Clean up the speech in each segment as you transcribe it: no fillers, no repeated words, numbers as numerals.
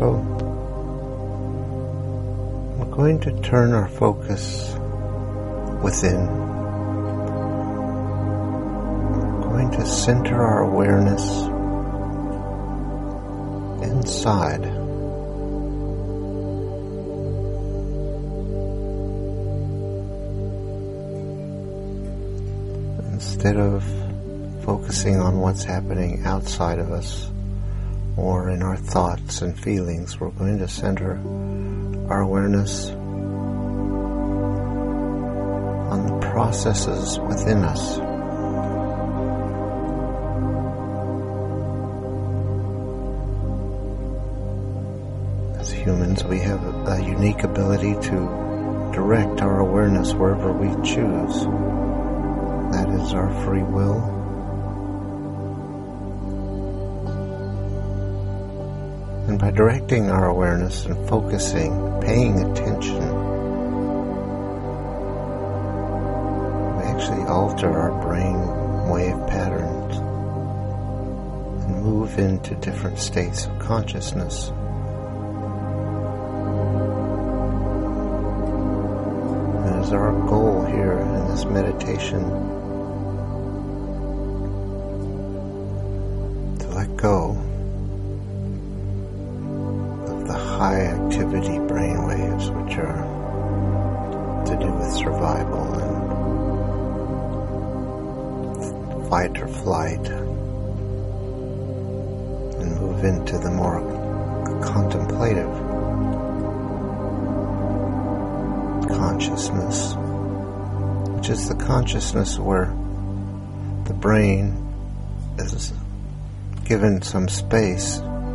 So we're going to turn our focus within. We're going to center our awareness inside. Instead of focusing on what's happening outside of us or in our thoughts and feelings, we're going to center our awareness on the processes within us. As humans, we have a unique ability to direct our awareness wherever we choose. That is our free will. And by directing our awareness and focusing, paying attention, we actually alter our brain wave patterns and move into different states of consciousness. And it is our goal here in this meditation go of the high activity brain waves, which are to do with survival and fight or flight, and move into the more contemplative consciousness, which is the consciousness where the brain is given some space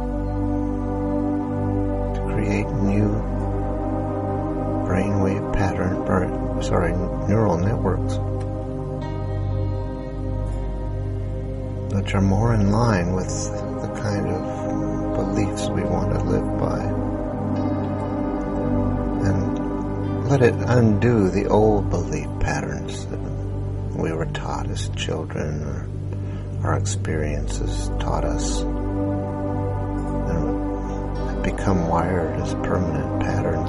to create new brainwave neural networks which are more in line with the kind of beliefs we want to live by, and let it undo the old belief patterns that we were taught as children, or our experiences taught us, and have become wired as permanent patterns.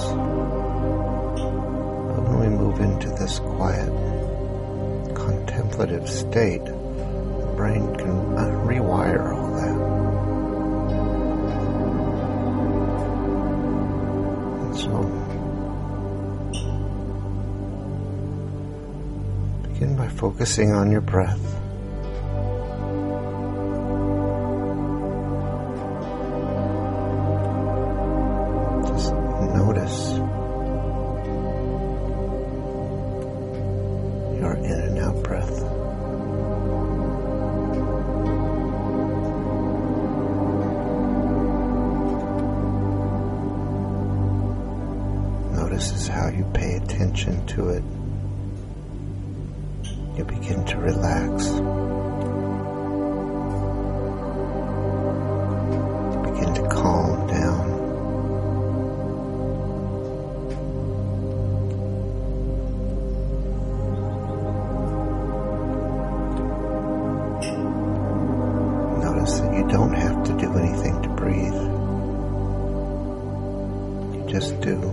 But when we move into this quiet, contemplative state, the brain can rewire all that. And so, begin by focusing on your breath. This is how you pay attention to it. You begin to relax. You begin to calm down. Notice that you don't have to do anything to breathe. You just do.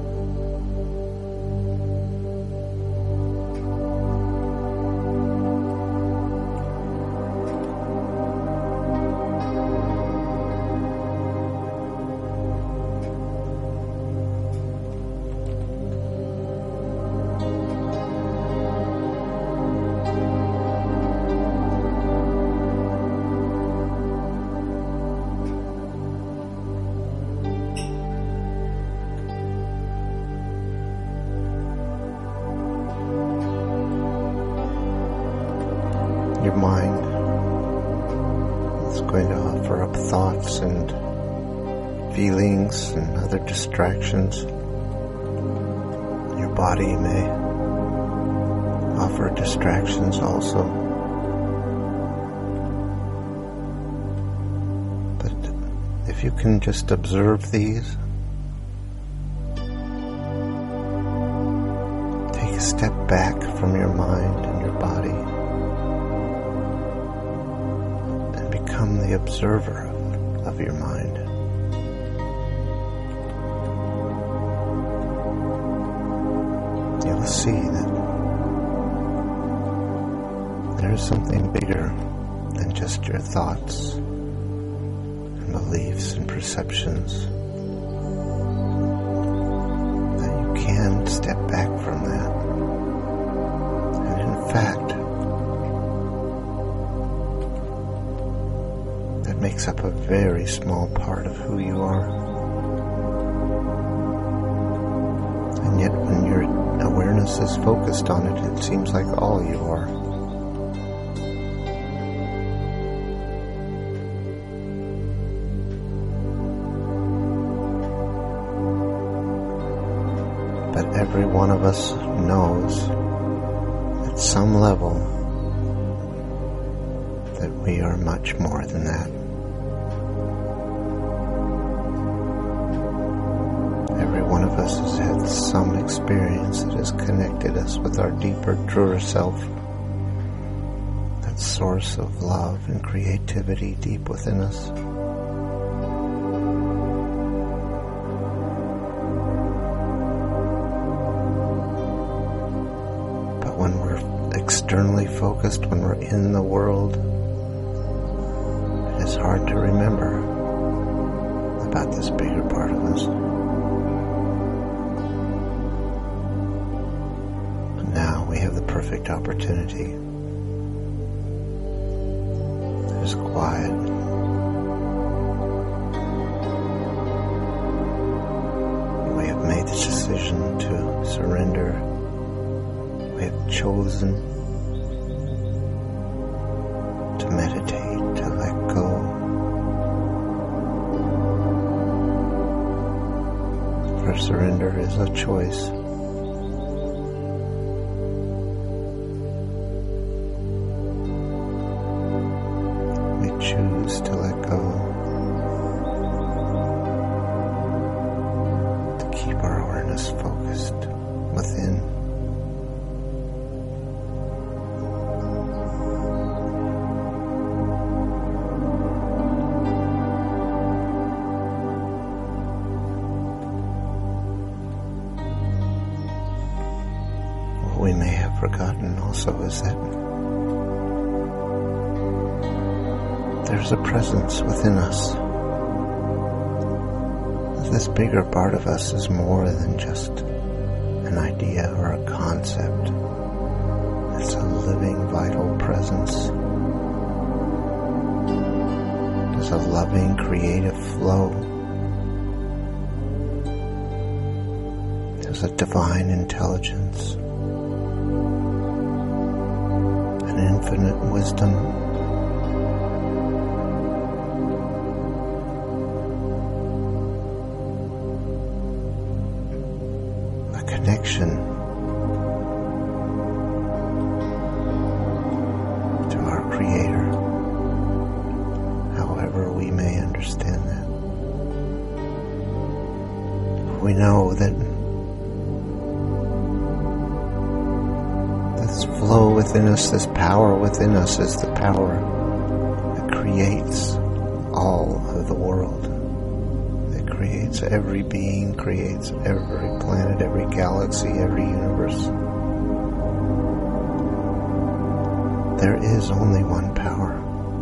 Your mind is going to offer up thoughts and feelings and other distractions. Your body may offer distractions also. But if you can just observe these, take a step back from your mind and your body, become the observer of your mind. you will see that there is something bigger than just your thoughts and beliefs and perceptions. That you can step back from that. And in fact, that makes up a very small part of who you are. And yet when your awareness is focused on it, it seems like all you are. But every one of us knows at some level that we are much more than that. Every one of us has had some experience that has connected us with our deeper, truer self, that source of love and creativity deep within us. But when we're externally focused, when we're in the world, it is hard to remember about this bigger part of us. Now we have the perfect opportunity. There's quiet. We have made the decision to surrender. We have chosen to meditate, to let go. For surrender is a choice. Choose to let go, to keep our awareness focused within. What we may have forgotten also is that there's a presence within us. This bigger part of us is more than just an idea or a concept. It's a living, vital presence. There's a loving, creative flow. There's a divine intelligence, an infinite wisdom. Connection to our Creator, however we may understand that. We know that this flow within us, this power within us, is the power that creates all of the world. Creates every being, creates every planet, every galaxy, every universe. There is only one power.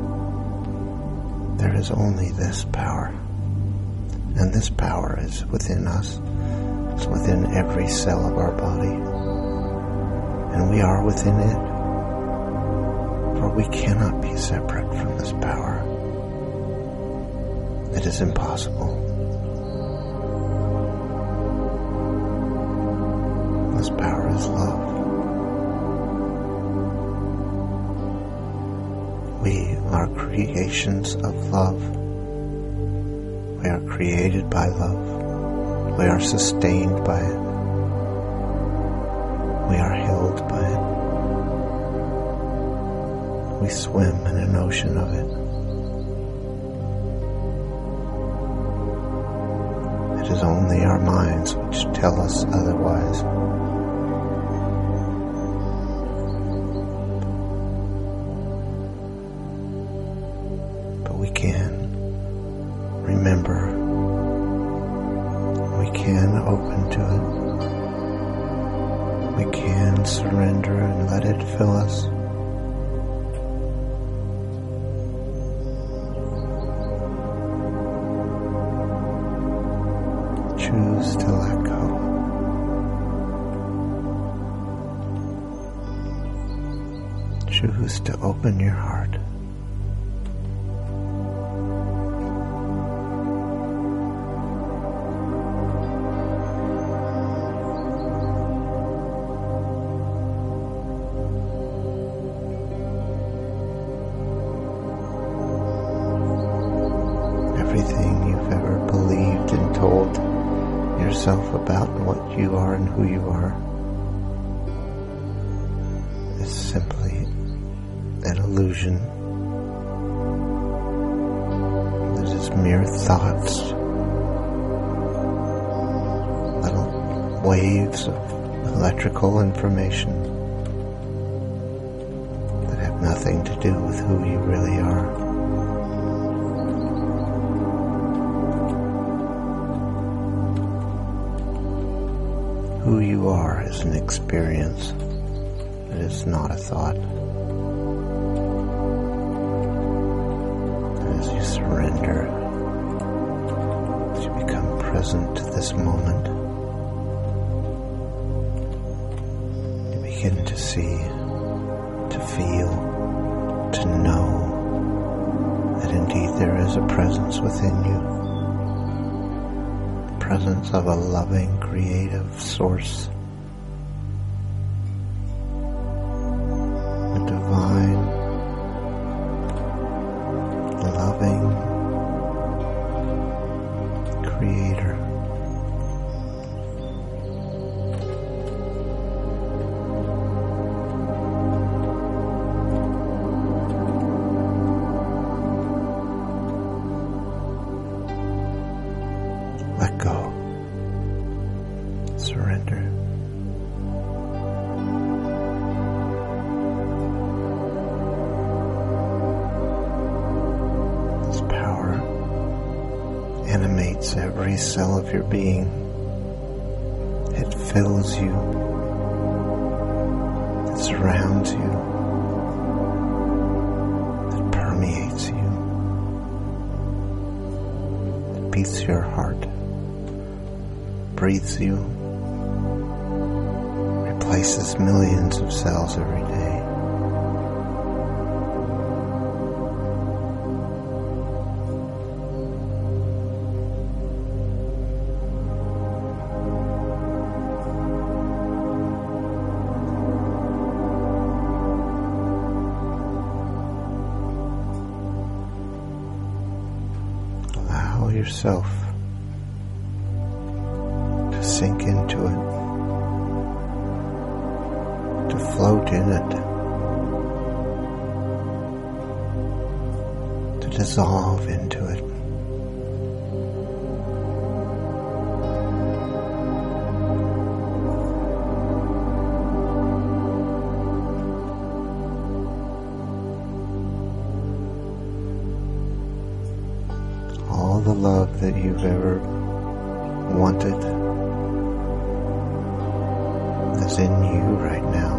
There is only this power. And this power is within us. It's within every cell of our body. And we are within it. For we cannot be separate from this power. It is impossible. This power is love. We are creations of love. We are created by love. We are sustained by it. We are held by it. We swim in an ocean of it. It is only our minds which tell us otherwise. We can remember, we can open to it, we can surrender and let it fill us. Choose to let go. Choose to open your heart. Everything you've ever believed and told yourself about what you are and who you are is simply an illusion. It is mere thoughts, little waves of electrical information that have nothing to do with who you really are. Who you are is an experience. It is not a thought. And as you surrender, as you become present to this moment, you begin to see, to feel, to know that indeed there is a presence within you. Presence of a loving, creative source, a divine, loving creator. Let go. Surrender. This power animates every cell of your being. It fills you. It surrounds you. It permeates you. It beats your heart. Breathes you, replaces millions of cells every day. Allow yourself sink into it, to float in it, to dissolve into it. All the love that you've ever wanted is in you right now.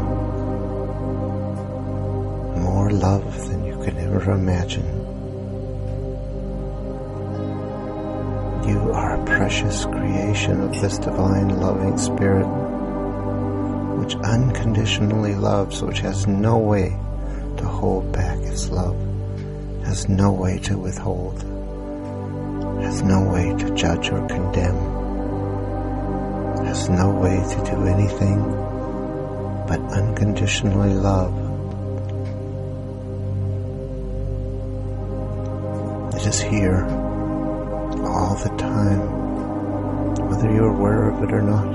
More love than you could ever imagine. You are a precious creation of this divine loving spirit, which unconditionally loves, which has no way to hold back its love, has no way to withhold, has no way to judge or condemn, has no way to do anything but unconditionally love. It is here all the time, whether you're aware of it or not.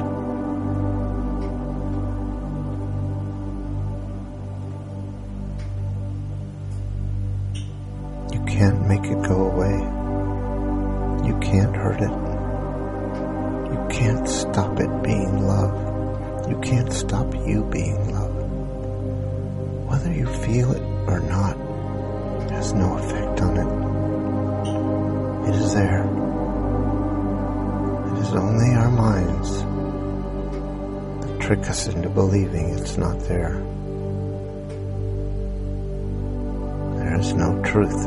You can't make it go away. You can't hurt it. You can't stop it being love. You can't stop you being love. Whether you feel it or not has no effect on it. It is there. It is only our minds that trick us into believing it's not there. There is no truth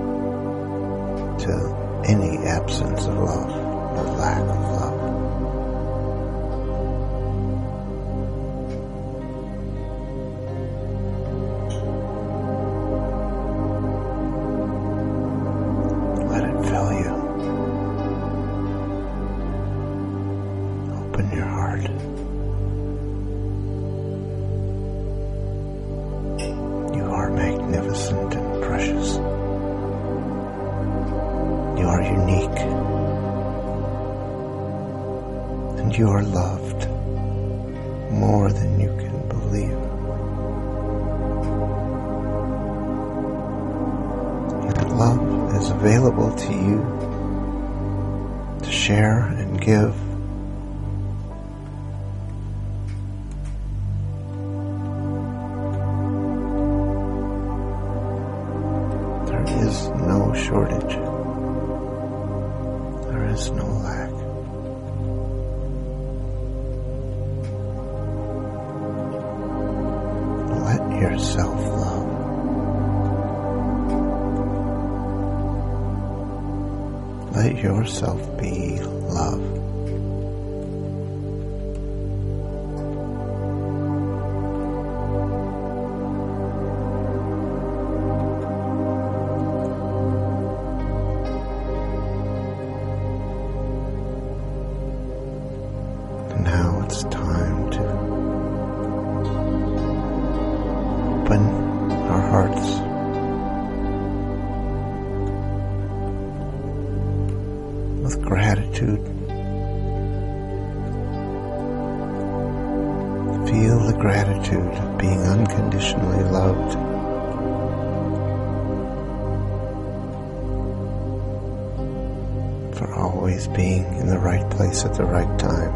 to any absence of love or lack of love. Let it fill you. Open your heart. You are magnificent and precious. You are unique. And you are loved more than you can believe. And that love is available to you to share and give. There is no shortage. There is no lack. Let yourself love. Let yourself be love. Now it's time to open our hearts with gratitude. Feel the gratitude of being unconditionally loved. For always being in the right place at the right time.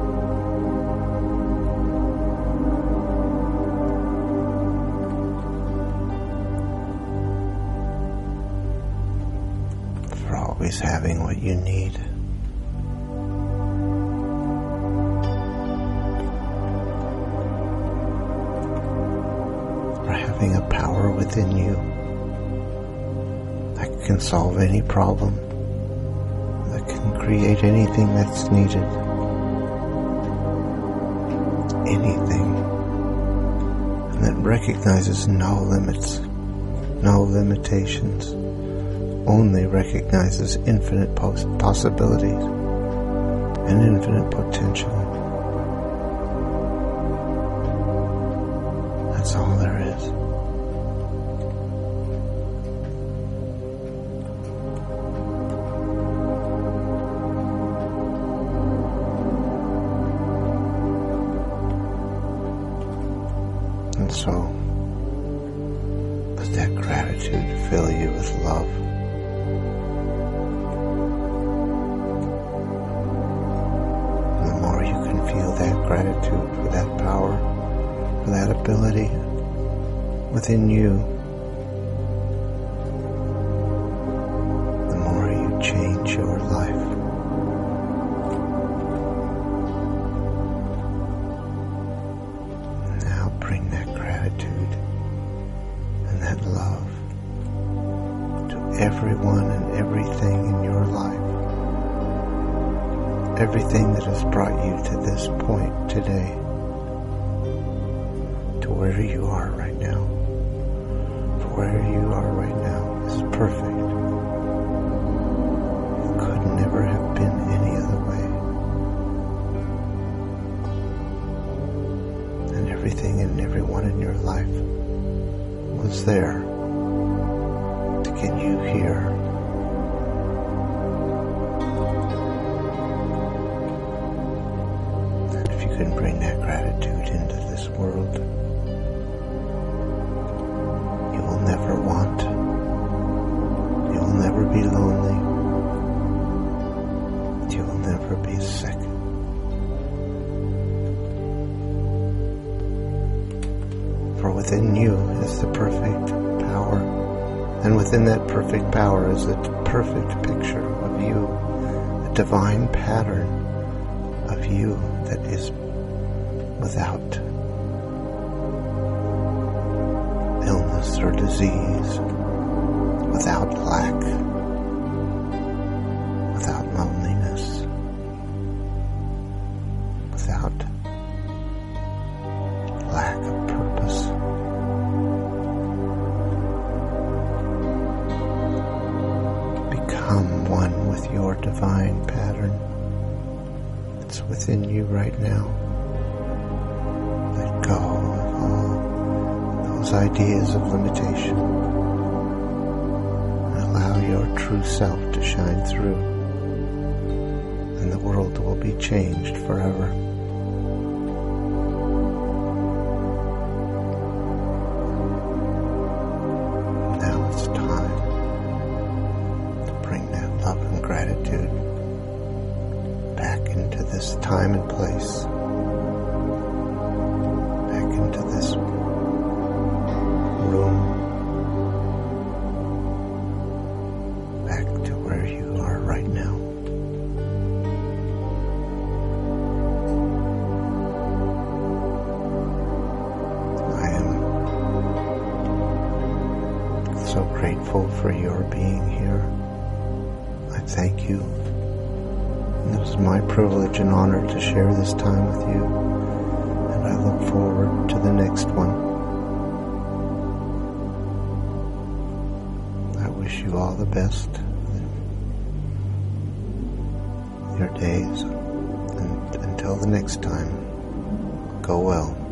Always having what you need. For having a power within you that can solve any problem, that can create anything that's needed. Anything. And that recognizes no limits, no limitations. Only recognizes infinite possibilities and infinite potential. That's all there is. And so, let that gratitude fill you with love. Feel that gratitude for that power, for that ability within you. The more you change your life. Now bring that gratitude and that love to everyone and everything in your life. Everything that has brought you to this point today, to where you are right now. For where you are right now is perfect. It could never have been any other way. And everything and everyone in your life was there to get you here. You can bring that gratitude into this world. You will never want. You will never be lonely. You will never be sick. For within you is the perfect power, and within that perfect power is a perfect picture of you, a divine pattern of you that is without illness or disease, without lack, without loneliness, without lack of purpose. Become one with your divine pattern that's within you right now. Let go of all those ideas of limitation and allow your true self to shine through, and the world will be changed forever. Now it's time to bring that love and gratitude back into this time and place, back into this room, back to where you are right now. I am so grateful for your being here. I thank you. It was my privilege and honor to share this time with you, and I look forward to the next one. I wish you all the best in your days, and until the next time, go well.